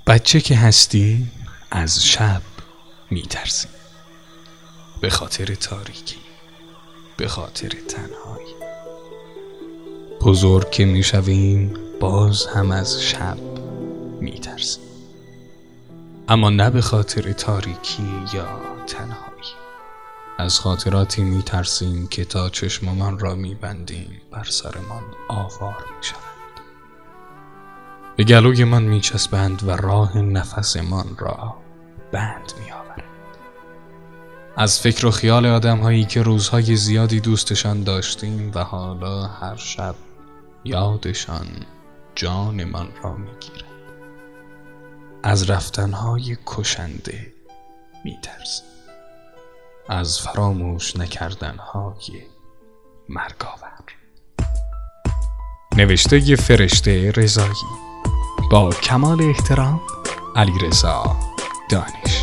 بچه که هستی از شب میترسی، به خاطر تاریکی، به خاطر تنهایی. بزرگ که میشویم باز هم از شب میترسیم، اما نه به خاطر تاریکی یا تنهایی. از خاطراتی میترسیم که تا چشممان را میبندیم بر سرمان آوار میشوند، به گلویمان میچسبند و راه نفسمان را بند میآورند. از فکر و خیال آدم‌هایی که روزهای زیادی دوستشان داشتیم و حالا هر شب یادشان جانمان را میگیرد. از رفتنهای کشنده میترسیم، از فراموش نکردنهای مرگاور. نوشته فرشته رضایی، با کمال احترام، علیرضا دانش.